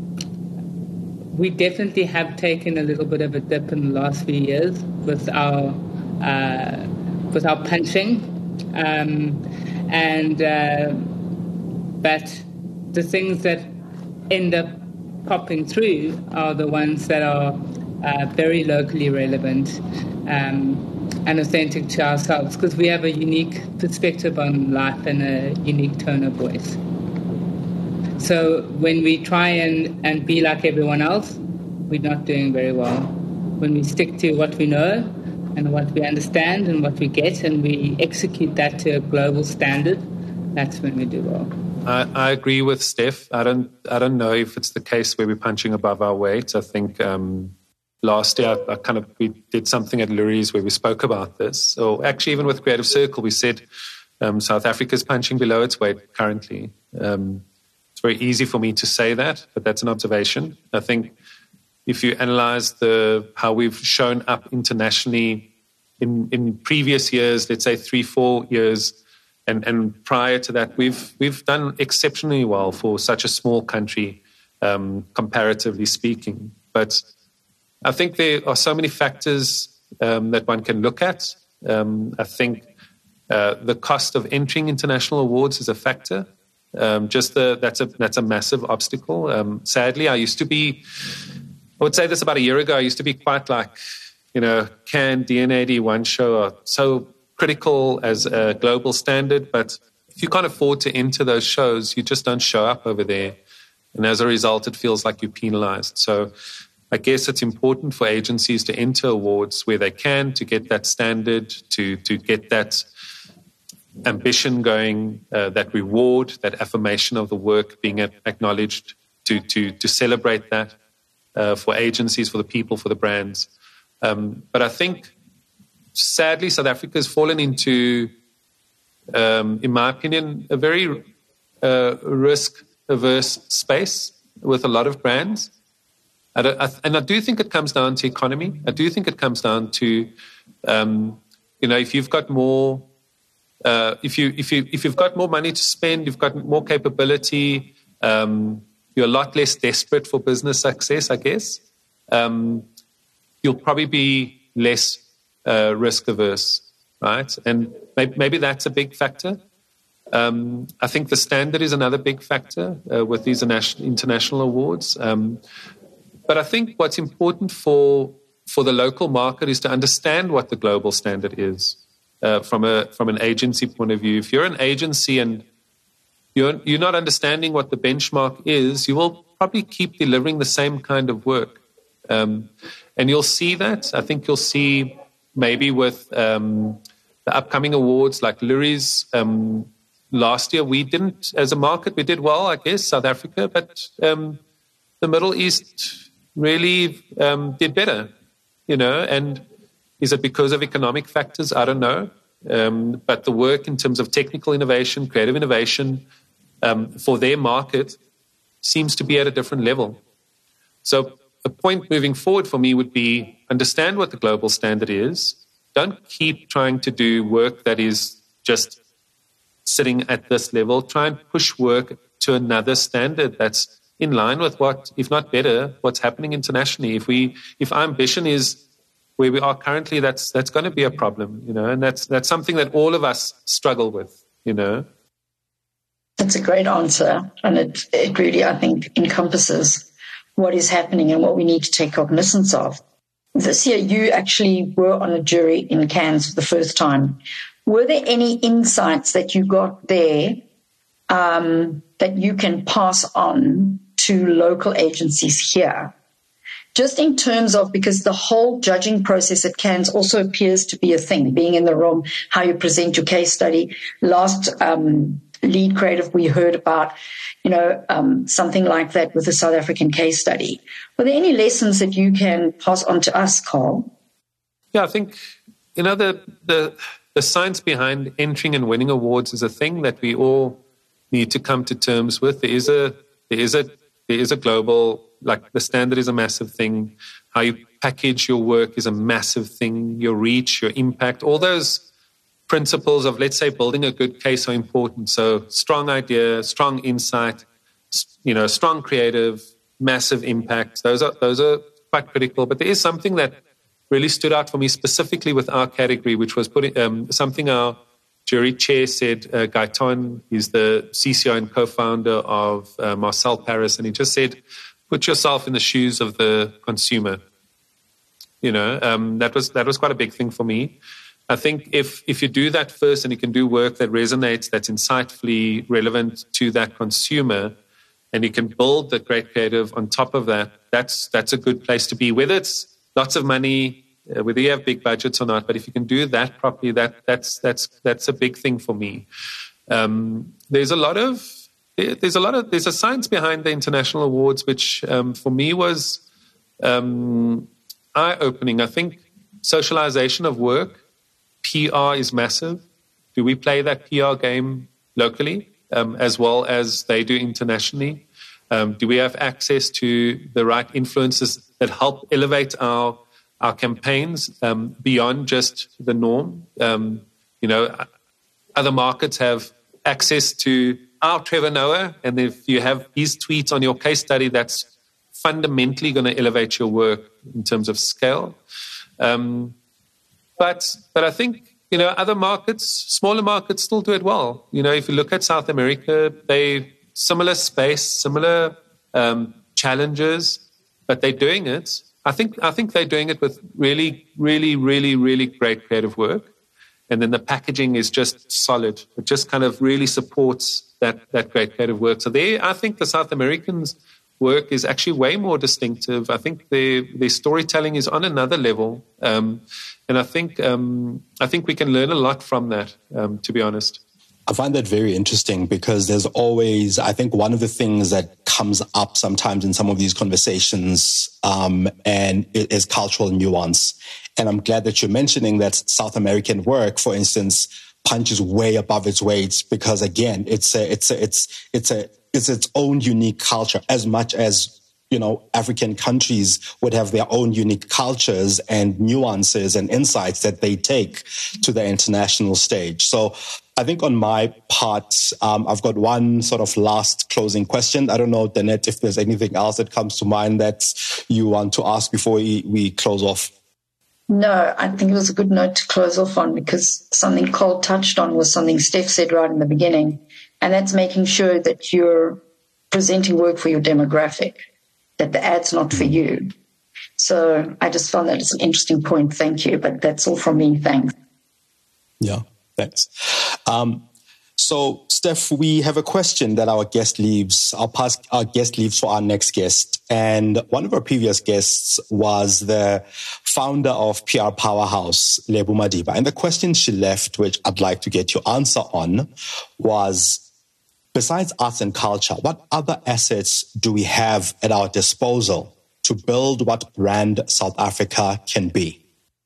we definitely have taken a little bit of a dip in the last few years with our uh, with our punching, um, and uh, but the things that end up popping through are the ones that are uh, very locally relevant um, and authentic to ourselves, because we have a unique perspective on life and a unique tone of voice. So when we try and, and be like everyone else, we're not doing very well. When we stick to what we know and what we understand and what we get and we execute that to a global standard, that's when we do well. I, I agree with Steph. I don't I don't know if it's the case where we're punching above our weight. I think um, last year I, I kind of we did something at Lurie's where we spoke about this. Or actually even with Creative Circle, we said um, South Africa's punching below its weight currently. Um, It's very easy for me to say that, but that's an observation. I think if you analyze the how we've shown up internationally in, in previous years, let's say three, four years, and, and prior to that, we've we've done exceptionally well for such a small country, um, comparatively speaking. But I think there are so many factors um, that one can look at. Um, I think uh, the cost of entering international awards is a factor. Um, just the, that's a that's a massive obstacle. Um, sadly, I used to be, I would say this about a year ago, I used to be quite like, you know, can D N A D one show are so critical as a global standard, but if you can't afford to enter those shows, you just don't show up over there. And as a result, it feels like you're penalized. So I guess it's important for agencies to enter awards where they can to get that standard, to to get that ambition going, uh, that reward, that affirmation of the work being acknowledged, to to to celebrate that uh, for agencies, for the people, for the brands. Um, but I think, sadly, South Africa has fallen into, um, in my opinion, a very uh, risk-averse space with a lot of brands. I I, and I do think it comes down to economy. I do think it comes down to, um, you know, if you've got more Uh, if you if you if you've got more money to spend, you've got more capability, um, you're a lot less desperate for business success, I guess. Um, you'll probably be less uh, risk averse, right? And maybe, maybe that's a big factor. Um, I think the standard is another big factor uh, with these international awards. Um, but I think what's important for for the local market is to understand what the global standard is. Uh, from a from an agency point of view, if you're an agency and you're you're not understanding what the benchmark is, you will probably keep delivering the same kind of work, um, and you'll see that. I think you'll see maybe with um, the upcoming awards like Lurie's. Um, last year, we didn't, as a market, we did well, I guess, South Africa, but um, the Middle East really um, did better. you know, and is it because of economic factors? I don't know. Um, but the work in terms of technical innovation, creative innovation um, for their market seems to be at a different level. So a point moving forward for me would be understand what the global standard is. Don't keep trying to do work that is just sitting at this level. Try and push work to another standard that's in line with what, if not better, what's happening internationally. If we, if our ambition is where we are currently, that's that's going to be a problem, you know, and that's that's something that all of us struggle with, you know. That's a great answer, and it it really, I think, encompasses what is happening and what we need to take cognizance of. This year, you actually were on a jury in Cannes for the first time. Were there any insights that you got there um, that you can pass on to local agencies here? Just in terms of, because the whole judging process at Cannes also appears to be a thing, being in the room, how you present your case study. Last um, lead creative we heard about, you know, um, something like that with the South African case study. Were there any lessons that you can pass on to us, Carl? Yeah, I think, you know, the the the science behind entering and winning awards is a thing that we all need to come to terms with. There is a there is a there is a global, like, the standard is a massive thing. How you package your work is a massive thing. Your reach, your impact, all those principles of, let's say, building a good case are important. So strong idea, strong insight, you know, strong creative, massive impact. Those are those are quite critical. But there is something that really stood out for me specifically with our category, which was putting um, something our jury chair said. uh, Gaetan, he's the C C O and co-founder of uh, Marcel Paris, and he just said, put yourself in the shoes of the consumer. You know, um, that was that was quite a big thing for me. I think if if you do that first and you can do work that resonates, that's insightfully relevant to that consumer, and you can build the great creative on top of that, that's that's a good place to be. Whether it's lots of money, uh, whether you have big budgets or not, but if you can do that properly, that that's that's that's a big thing for me. Um, there's a lot of there's a lot of there's a science behind the international awards, which um, for me was um, eye-opening. I think socialization of work, P R is massive. Do we play that P R game locally um, as well as they do internationally? Um, do we have access to the right influences that help elevate our our campaigns um, beyond just the norm? Um, you know, other markets have access to our Trevor Noah, and if you have his tweets on your case study, that's fundamentally going to elevate your work in terms of scale. Um, But but I think, you know, other markets, smaller markets still do it well. You know, if you look at South America, they similar space, similar um, challenges, but they're doing it. I think I think they're doing it with really, really, really, really great creative work. And then the packaging is just solid. It just kind of really supports that that great creative work. So there, I think the South Americans' work is actually way more distinctive. I think their their storytelling is on another level. Um, And I think um, I think we can learn a lot from that, um, to be honest. I find that very interesting because there's always, I think one of the things that comes up sometimes in some of these conversations um, and it is cultural nuance. And I'm glad that you're mentioning that South American work, for instance, punches way above its weight because, again, it's a, it's a, it's it's a it's its own unique culture as much as, you know, African countries would have their own unique cultures and nuances and insights that they take to the international stage. So I think on my part, um, I've got one sort of last closing question. I don't know, Danette, if there's anything else that comes to mind that you want to ask before we, we close off. No, I think it was a good note to close off on because something Cole touched on was something Steph said right in the beginning, and that's making sure that you're presenting work for your demographic, that the ad's not for you. So I just found that it's an interesting point. Thank you. But that's all from me. Thanks. Yeah, thanks. Um, so, Steph, we have a question that our guest leaves, our past, our guest leaves for our next guest. And one of our previous guests was the founder of P R Powerhouse, Lebo Madiba. And the question she left, which I'd like to get your answer on, was, besides arts and culture, what other assets do we have at our disposal to to build what brand South Africa can be?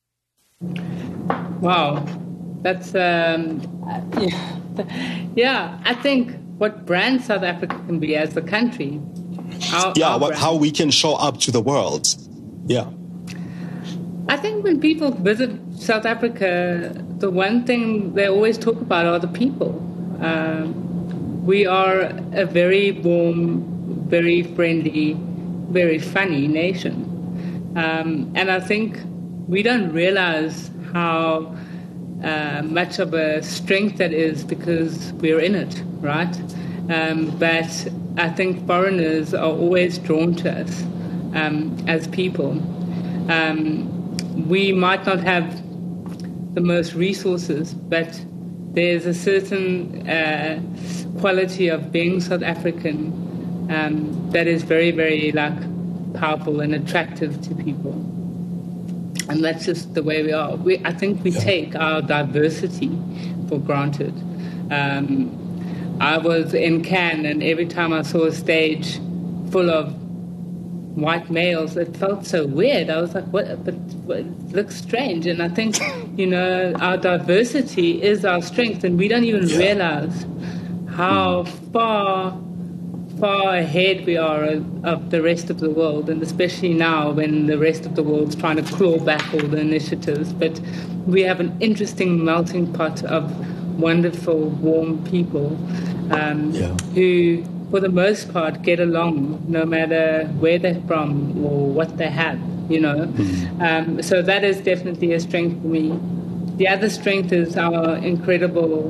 Wow, that's um, yeah. yeah. I think what brand South Africa can be as a country. Our, yeah, our what, how we can show up to the world. Yeah. I think when people visit South Africa, the one thing they always talk about are the people. Um, we are a very warm, very friendly, very funny nation. Um, and I think we don't realize how uh, much of a strength that is because we're in it, right? Um, but I think foreigners are always drawn to us um, as people. Um, we might not have the most resources, but there's a certain uh, quality of being South African um, that is very, very like powerful and attractive to people. And that's just the way we are. We, I think we yeah. take our diversity for granted. Um, I was in Cannes, and every time I saw a stage full of white males, it felt so weird. I was like, what? But, but it looks strange. And I think, you know, our diversity is our strength, and we don't even yeah. realize how far, far ahead we are of, of the rest of the world, and especially now when the rest of the world's trying to claw back all the initiatives. But we have an interesting melting pot of wonderful, warm people um, yeah. who, for the most part, get along no matter where they're from or what they have, you know. Mm-hmm. Um, so that is definitely a strength for me. The other strength is our incredible,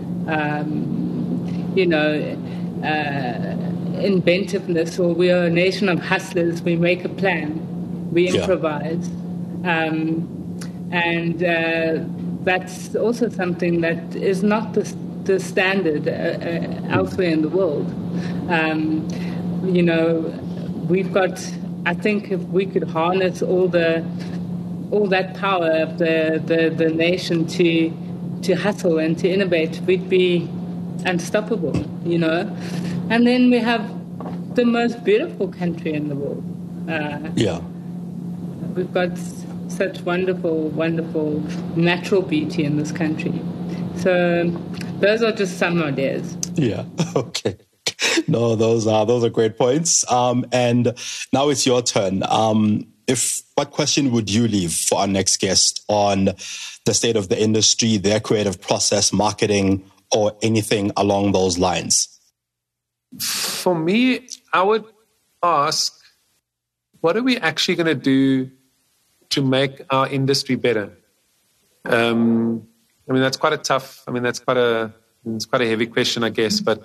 um, you know, uh, inventiveness. Or we are a nation of hustlers. We make a plan. We improvise. Yeah. Um, and uh, that's also something that is not the, the standard uh, uh, elsewhere in the world. Um, you know, we've got, I think if we could harness all the all that power of the, the, the nation to to hustle and to innovate, we'd be unstoppable, you know. And then we have the most beautiful country in the world. Uh, yeah. We've got such wonderful, wonderful natural beauty in this country. So those are just some ideas. Yeah, okay. No, those are those are great points. Um, and now it's your turn. Um, if what question would you leave for our next guest on the state of the industry, their creative process, marketing, or anything along those lines? For me, I would ask, what are we actually going to do to make our industry better? Um, I mean, that's quite a tough, I mean, that's quite a, it's quite a heavy question, I guess, but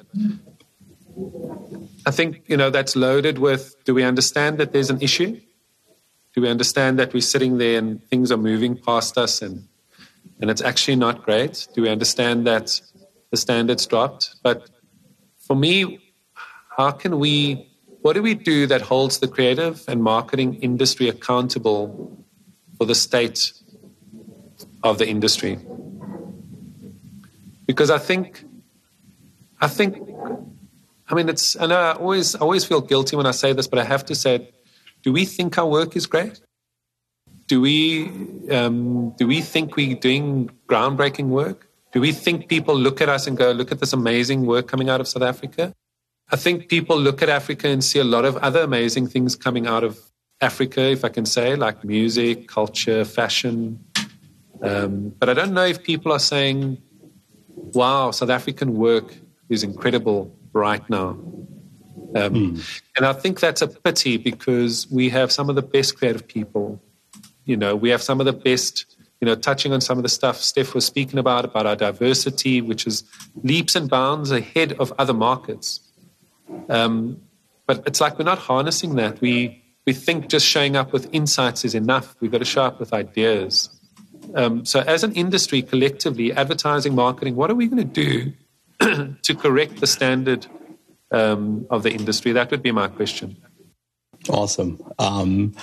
I think, you know, that's loaded with, do we understand that there's an issue? Do we understand that we're sitting there and things are moving past us and, and it's actually not great? Do we understand that the standards dropped? But for me, how can we, what do we do that holds the creative and marketing industry accountable for the state of the industry? Because I think, I think, I mean, it's, I know I always, I always feel guilty when I say this, but I have to say, do we think our work is great? Do we, um, do we think we're doing groundbreaking work? Do we think people look at us and go, look at this amazing work coming out of South Africa? I think people look at Africa and see a lot of other amazing things coming out of Africa, if I can say, like music, culture, fashion. Um, but I don't know if people are saying, wow, South African work is incredible right now. Um, mm. And I think that's a pity because we have some of the best creative people. You know, we have some of the best, you know, touching on some of the stuff Steph was speaking about, about our diversity, which is leaps and bounds ahead of other markets. Um, but it's like we're not harnessing that. We we think just showing up with insights is enough. We've got to show up with ideas. Um, so as an industry, collectively, advertising, marketing, what are we going to do to correct the standard um, of the industry? That would be my question. Awesome. Um,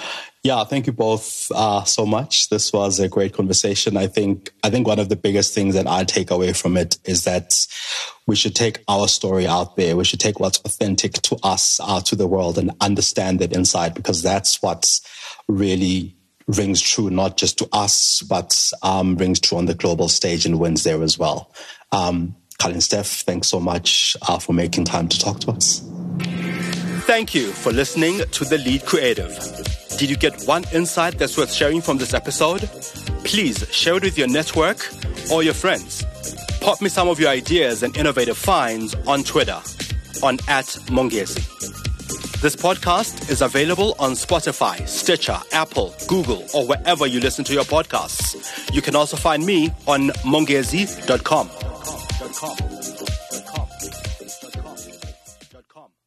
Yeah, thank you both uh, so much. This was a great conversation. I think I think one of the biggest things that I take away from it is that we should take our story out there. We should take what's authentic to us out to the world and understand it inside, because that's what's really rings true, not just to us, but um, rings true on the global stage and wins there as well. Um, Colin, Steph, thanks so much uh, for making time to talk to us. Thank you for listening to The Lead Creative. Did you get one insight that's worth sharing from this episode? Please share it with your network or your friends. Pop me some of your ideas and innovative finds on Twitter on at Mongezi. This podcast is available on Spotify, Stitcher, Apple, Google, or wherever you listen to your podcasts. You can also find me on mongezi dot com.